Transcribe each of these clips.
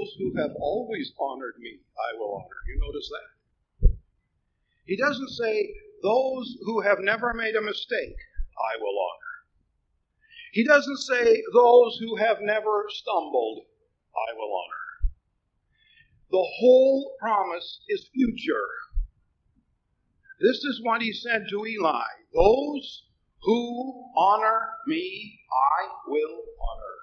those who have always honored me, I will honor. You notice that? He doesn't say, those who have never made a mistake, I will honor. He doesn't say, those who have never stumbled, I will honor. The whole promise is future. This is what he said to Eli. Those who honor me, I will honor.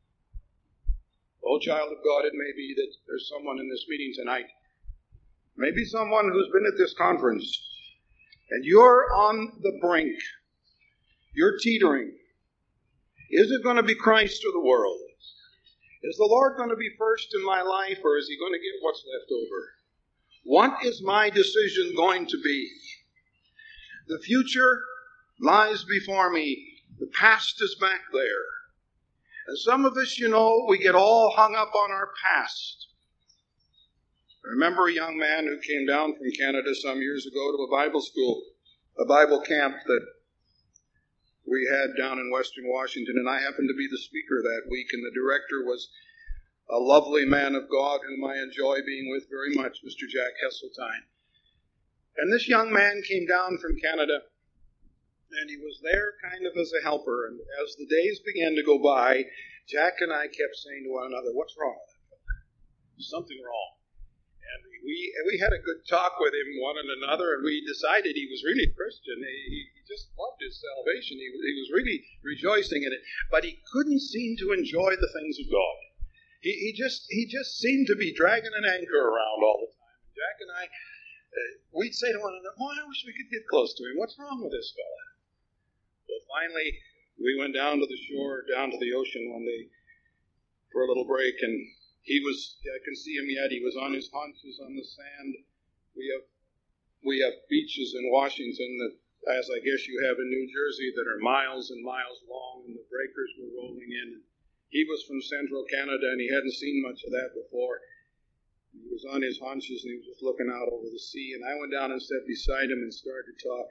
Oh, child of God, it may be that there's someone in this meeting tonight, maybe someone who's been at this conference, and you're on the brink. You're teetering. Is it going to be Christ or the world? Is the Lord going to be first in my life, or is he going to get what's left over? What is my decision going to be? The future lies before me. The past is back there. And some of us, we get all hung up on our past. I remember a young man who came down from Canada some years ago to a Bible school, a Bible camp that we had down in Western Washington, and I happened to be the speaker that week, and the director was a lovely man of God whom I enjoy being with very much, Mr. Jack Hesseltine. And this young man came down from Canada, and he was there kind of as a helper. And as the days began to go by, Jack and I kept saying to one another, what's wrong with that fellow? There's something wrong. And we had a good talk with him, one and another, and we decided he was really a Christian. He just loved his salvation. He was really rejoicing in it. But he couldn't seem to enjoy the things of God. He just seemed to be dragging an anchor around all the time. And Jack and I, we'd say to one another, I wish we could get close to him. What's wrong with this fella? Well, finally, we went down to the shore, down to the ocean one day for a little break, and I can see him yet. He was on his haunches on the sand. We have beaches in Washington that, as I guess you have in New Jersey, that are miles and miles long, and the breakers were rolling in. He was from central Canada, and he hadn't seen much of that before. He was on his haunches, and he was just looking out over the sea. And I went down and sat beside him and started to talk.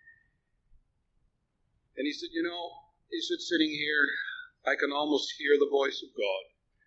And he said, sitting here, I can almost hear the voice of God.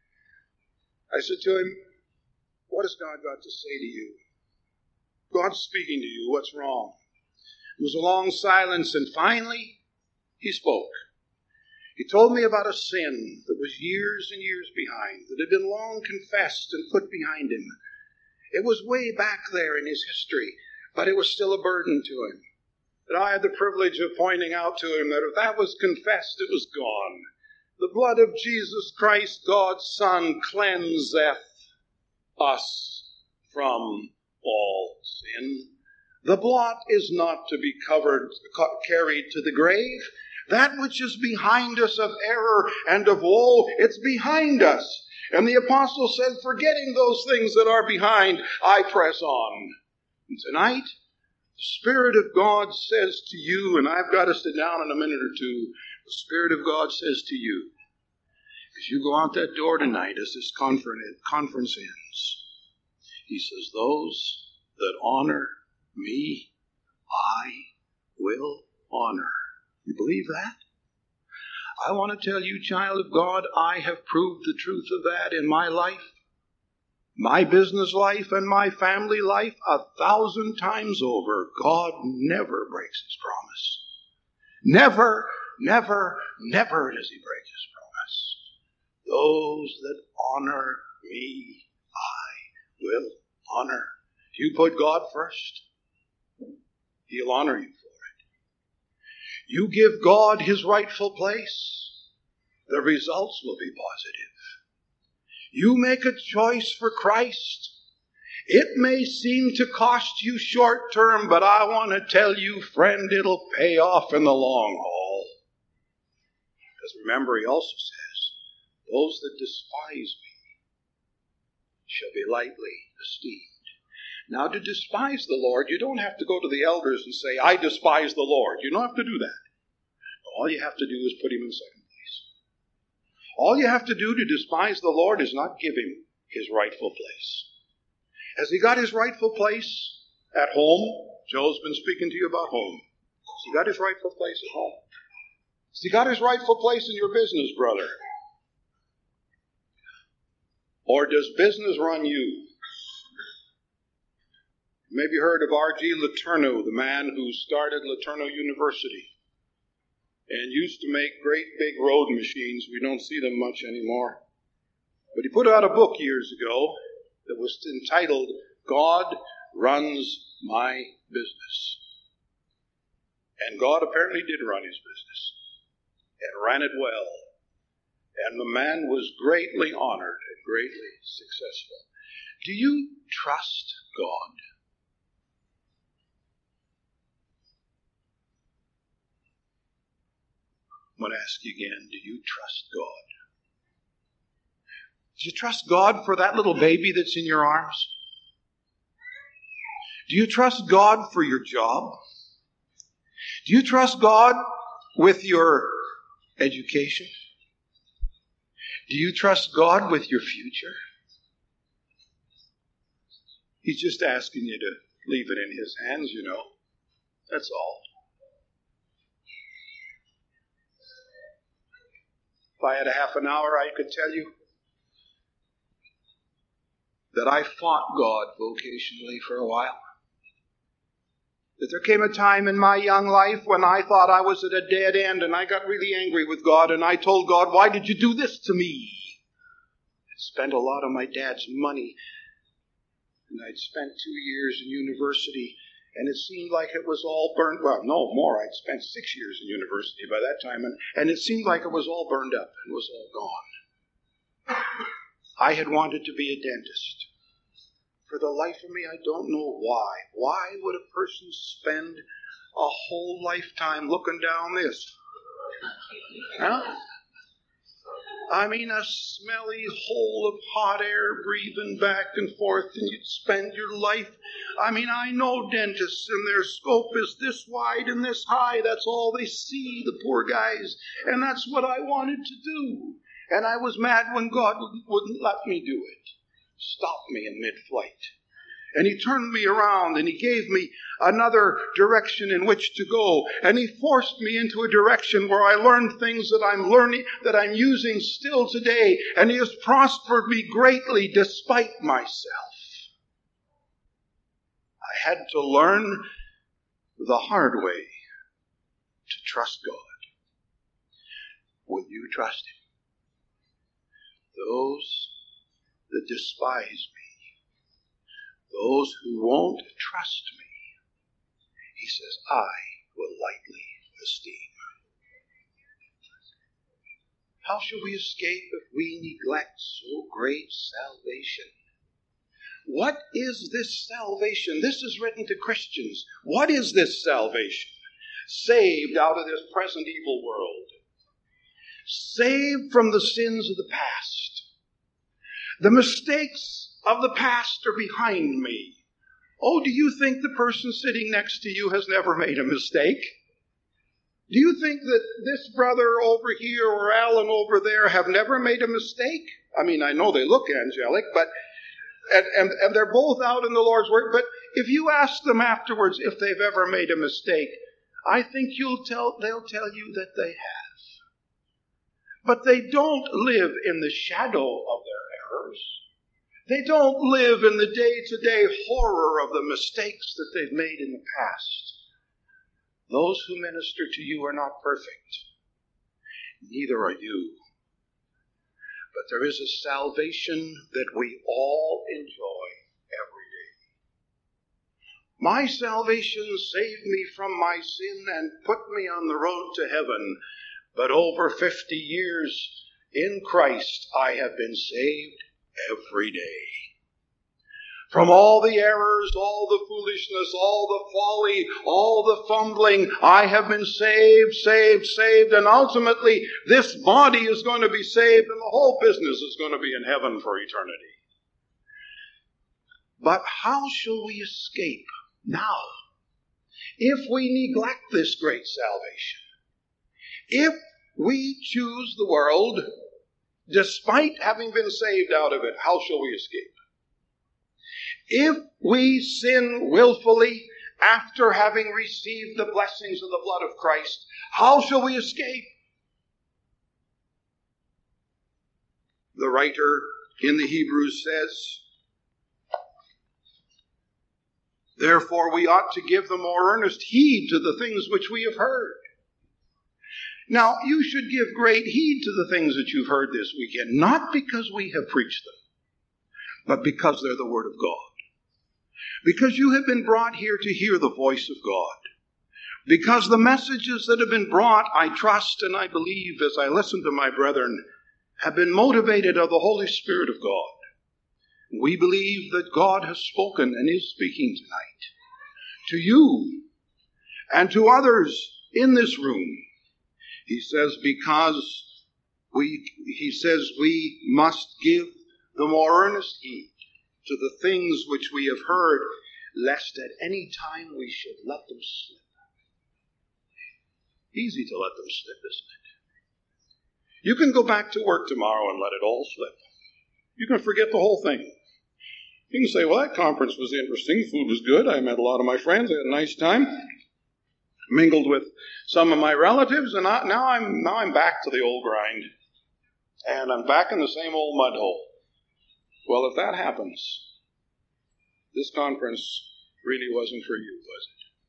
I said to him, what has God got to say to you? God's speaking to you. What's wrong? There was a long silence, and finally, he spoke. He told me about a sin that was years and years behind, that had been long confessed and put behind him. It was way back there in his history, but it was still a burden to him. That I had the privilege of pointing out to him that if that was confessed, it was gone. The blood of Jesus Christ, God's Son, cleanseth us from all sin. The blot is not to be carried to the grave. That which is behind us of error and of woe, it's behind us. And the apostle said, forgetting those things that are behind, I press on. And tonight, the Spirit of God says to you, and I've got to sit down in a minute or two, the Spirit of God says to you, as you go out that door tonight, as this conference ends, he says, those that honor me, I will honor. You believe that? I want to tell you, child of God, I have proved the truth of that in my life, my business life, and my family life 1,000 times over. God never breaks his promise. Never, never, never does he break his promise. Those that honor me, I will honor. If you put God first, he'll honor you for it. You give God his rightful place, the results will be positive. You make a choice for Christ. It may seem to cost you short term, but I want to tell you, friend, it'll pay off in the long haul. Because remember, he also says, those that despise me shall be lightly esteemed. Now, to despise the Lord, you don't have to go to the elders and say, I despise the Lord. You don't have to do that. All you have to do is put him in second place. All you have to do to despise the Lord is not give him his rightful place. Has he got his rightful place at home? Joe's been speaking to you about home. Has he got his rightful place at home? Has he got his rightful place in your business, brother? Or does business run you? Maybe you heard of R.G. Letourneau, the man who started Letourneau University and used to make great big road machines. We don't see them much anymore. But he put out a book years ago that was entitled, God Runs My Business. And God apparently did run his business and ran it well. And the man was greatly honored and greatly successful. Do you trust God? I'm going to ask you again, do you trust God? Do you trust God for that little baby that's in your arms? Do you trust God for your job? Do you trust God with your education? Do you trust God with your future? He's just asking you to leave it in his hands, you know. That's all. If I had a half an hour, I could tell you that I fought God vocationally for a while. That there came a time in my young life when I thought I was at a dead end, and I got really angry with God, and I told God, why did you do this to me? I'd spent a lot of my dad's money, and I'd spent 2 years in university, and it seemed like it was all burned. Well, no more. I'd spent 6 years in university by that time, and it seemed like it was all burned up and was all gone. I had wanted to be a dentist. For the life of me, I don't know why. Why would a person spend a whole lifetime looking down this? Huh? I mean, a smelly hole of hot air breathing back and forth, and you'd spend your life. I mean, I know dentists, and their scope is this wide and this high. That's all they see, the poor guys. And that's what I wanted to do. And I was mad when God wouldn't let me do it. Stopped me in mid-flight. And he turned me around and he gave me another direction in which to go. And he forced me into a direction where I learned things that I'm learning, that I'm using still today. And he has prospered me greatly despite myself. I had to learn the hard way to trust God. Will you trust him? Those that despise me, those who won't trust me, he says, I will lightly esteem. How shall we escape if we neglect so great salvation? What is this salvation? This is written to Christians. What is this salvation? Saved out of this present evil world. Saved from the sins of the past. The mistakes of the past are behind me. Oh, do you think the person sitting next to you has never made a mistake? Do you think that this brother over here or Alan over there have never made a mistake? I mean, I know they look angelic, but and they're both out in the Lord's work. But if you ask them afterwards if they've ever made a mistake, I think they'll tell you that they have. But they don't live in the shadow of their errors. They don't live in the day-to-day horror of the mistakes that they've made in the past. Those who minister to you are not perfect. Neither are you. But there is a salvation that we all enjoy every day. My salvation saved me from my sin and put me on the road to heaven. But over 50 years in Christ, I have been saved every day. From all the errors, all the foolishness, all the folly, all the fumbling, I have been saved, and ultimately this body is going to be saved and the whole business is going to be in heaven for eternity. But how shall we escape now if we neglect this great salvation? If we choose the world, despite having been saved out of it, how shall we escape? If we sin willfully after having received the blessings of the blood of Christ, how shall we escape? The writer in the Hebrews says, therefore we ought to give the more earnest heed to the things which we have heard. Now, you should give great heed to the things that you've heard this weekend, not because we have preached them, but because they're the Word of God. Because you have been brought here to hear the voice of God. Because the messages that have been brought, I trust and I believe as I listen to my brethren, have been motivated of the Holy Spirit of God. We believe that God has spoken and is speaking tonight to you and to others in this room. He says we must give the more earnest heed to the things which we have heard, lest at any time we should let them slip. Easy to let them slip, isn't it? You can go back to work tomorrow and let it all slip. You can forget the whole thing. You can say, well, that conference was interesting. Food was good. I met a lot of my friends. I had a nice time. Mingled with some of my relatives, and now I'm back to the old grind. And I'm back in the same old mud hole. Well, if that happens, this conference really wasn't for you, was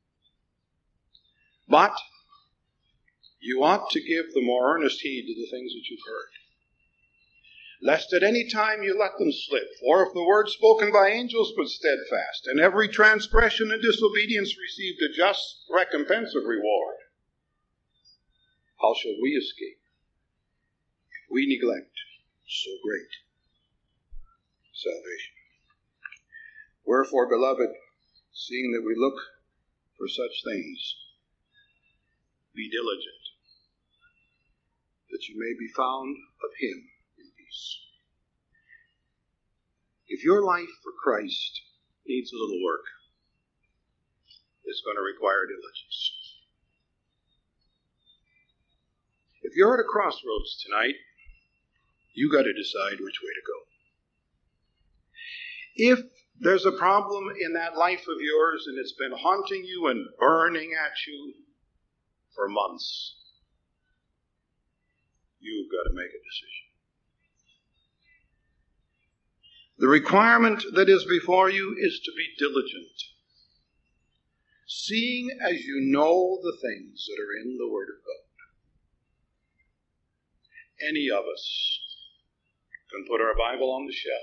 it? But you ought to give the more earnest heed to the things that you've heard, lest at any time you let them slip. For if the word spoken by angels was steadfast, and every transgression and disobedience received a just recompense of reward, how shall we escape if we neglect so great salvation? Wherefore, beloved, seeing that we look for such things, be diligent, that you may be found of him in peace. If your life for Christ needs a little work, it's going to require diligence. If you're at a crossroads tonight, you got to decide which way to go. If there's a problem in that life of yours and it's been haunting you and burning at you for months, you've got to make a decision. The requirement that is before you is to be diligent, seeing as you know the things that are in the Word of God. Any of us can put our Bible on the shelf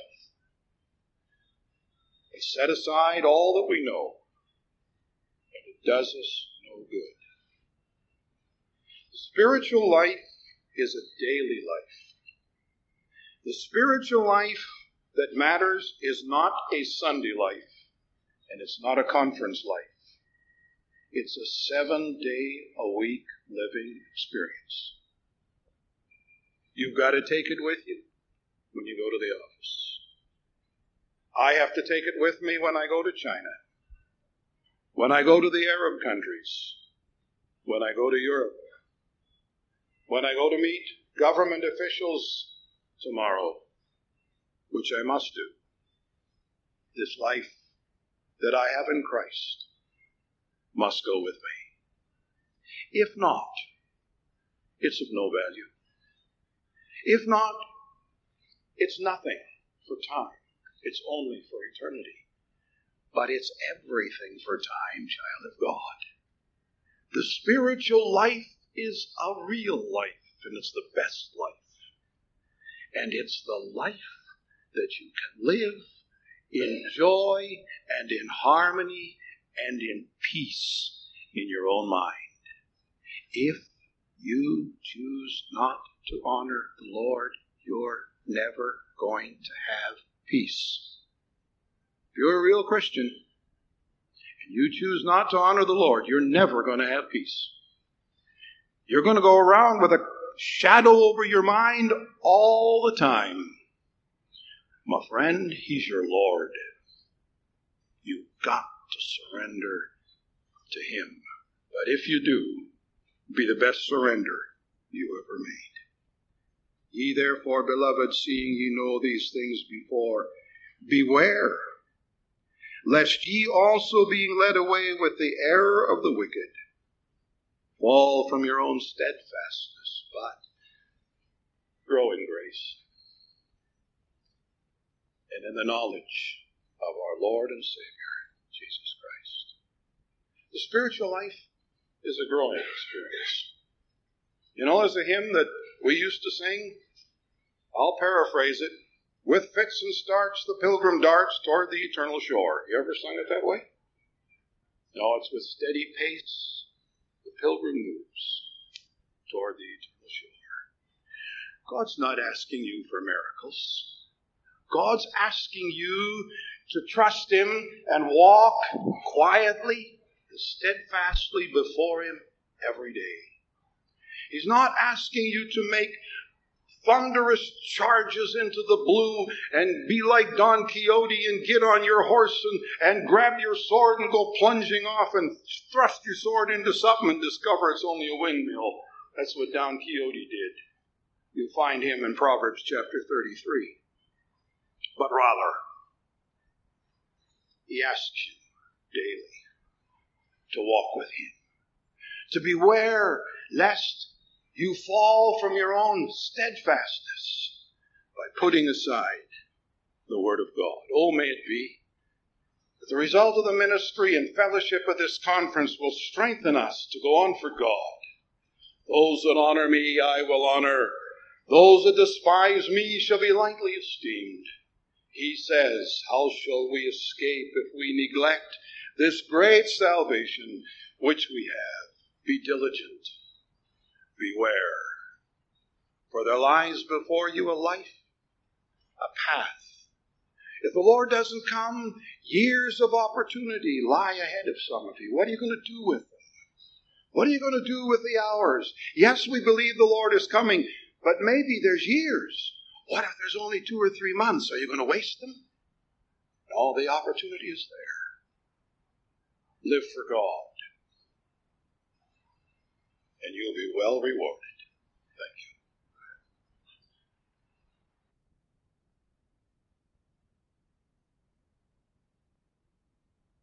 and set aside all that we know, and it does us no good. The spiritual life is a daily life. The spiritual life that matters is not a Sunday life, and it's not a conference life. It's a 7-day-a-week living experience. You've got to take it with you when you go to the office. I have to take it with me when I go to China, when I go to the Arab countries, when I go to Europe, when I go to meet government officials tomorrow, which I must do. This life that I have in Christ must go with me. If not, it's of no value. If not, it's nothing for time. It's only for eternity. But it's everything for time, child of God. The spiritual life is a real life, and it's the best life. And it's the life that you can live in joy and in harmony and in peace in your own mind. If you choose not to honor the Lord, you're never going to have peace. If you're a real Christian and you choose not to honor the Lord, you're never going to have peace. You're going to go around with a shadow over your mind all the time. My friend, He's your Lord. You've got to surrender to Him. But if you do, be the best surrender you ever made. Ye therefore, beloved, seeing ye know these things before, beware, lest ye also, being led away with the error of the wicked, fall from your own steadfastness, but grow in grace. and in the knowledge of our Lord and Savior, Jesus Christ. The spiritual life is a growing experience. You know, there's a hymn that we used to sing. I'll paraphrase it. With fits and starts, the pilgrim darts toward the eternal shore. You ever sung it that way? No, it's with steady pace, the pilgrim moves toward the eternal shore. God's not asking you for miracles. God's asking you to trust Him and walk quietly and steadfastly before Him every day. He's not asking you to make thunderous charges into the blue and be like Don Quixote and get on your horse and grab your sword and go plunging off and thrust your sword into something and discover it's only a windmill. That's what Don Quixote did. You'll find him in Proverbs chapter 33. But rather, He asks you daily to walk with Him, to beware lest you fall from your own steadfastness by putting aside the Word of God. Oh, may it be that the result of the ministry and fellowship of this conference will strengthen us to go on for God. Those that honor me, I will honor. Those that despise me shall be lightly esteemed. He says, how shall we escape if we neglect this great salvation which we have? Be diligent. Beware. For there lies before you a life, a path. If the Lord doesn't come, years of opportunity lie ahead of some of you. What are you going to do with them? What are you going to do with the hours? Yes, we believe the Lord is coming, but maybe there's years. What if there's only 2 or 3 months? Are you going to waste them? No, the opportunity is there. Live for God, and you'll be well rewarded.